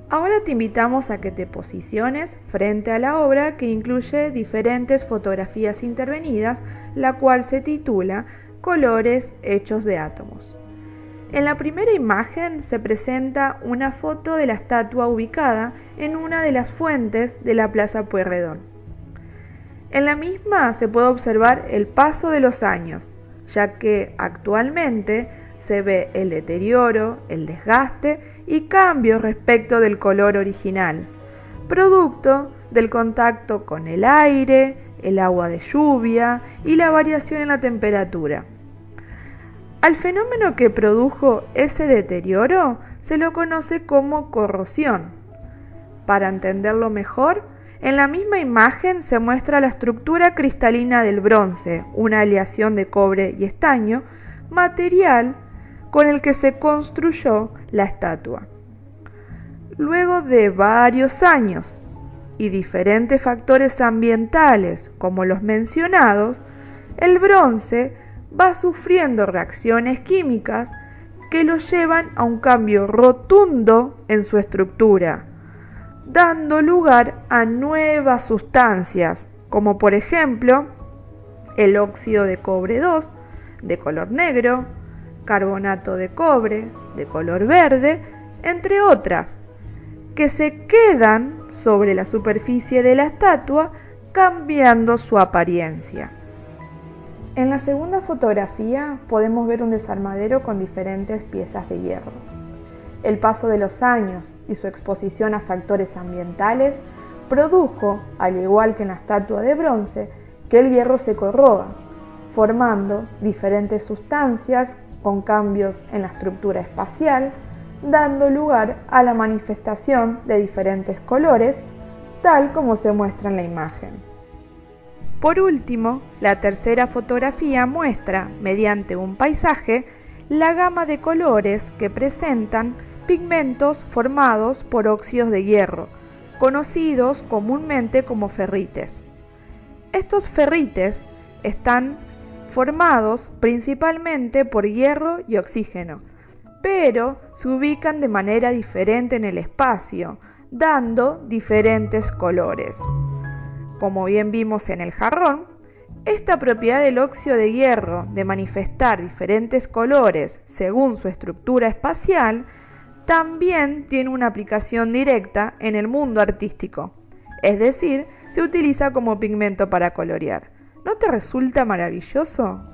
Ahora te invitamos a que te posiciones frente a la obra que incluye diferentes fotografías intervenidas, la cual se titula Colores hechos de átomos. En la primera imagen se presenta una foto de la estatua ubicada en una de las fuentes de la Plaza Pueyrredón. En la misma se puede observar el paso de los años, ya que actualmente se ve el deterioro, el desgaste y cambios respecto del color original, producto del contacto con el aire, el agua de lluvia y la variación en la temperatura. Al fenómeno que produjo ese deterioro se lo conoce como corrosión. Para entenderlo mejor, en la misma imagen se muestra la estructura cristalina del bronce, una aleación de cobre y estaño, material con el que se construyó la estatua. Luego de varios años y diferentes factores ambientales como los mencionados, el bronce va sufriendo reacciones químicas que lo llevan a un cambio rotundo en su estructura, dando lugar a nuevas sustancias, como por ejemplo el óxido de cobre 2, de color negro, carbonato de cobre, de color verde, entre otras, que se quedan sobre la superficie de la estatua, cambiando su apariencia. En la segunda fotografía podemos ver un desarmadero con diferentes piezas de hierro. El paso de los años y su exposición a factores ambientales produjo, al igual que en la estatua de bronce, que el hierro se corroa, formando diferentes sustancias con cambios en la estructura espacial, dando lugar a la manifestación de diferentes colores, tal como se muestra en la imagen. Por último, la tercera fotografía muestra, mediante un paisaje, la gama de colores que presentan pigmentos formados por óxidos de hierro, conocidos comúnmente como ferrites. Estos ferrites están formados principalmente por hierro y oxígeno, pero se ubican de manera diferente en el espacio, dando diferentes colores. Como bien vimos en el jarrón, esta propiedad del óxido de hierro de manifestar diferentes colores según su estructura espacial también tiene una aplicación directa en el mundo artístico, es decir, se utiliza como pigmento para colorear. ¿No te resulta maravilloso?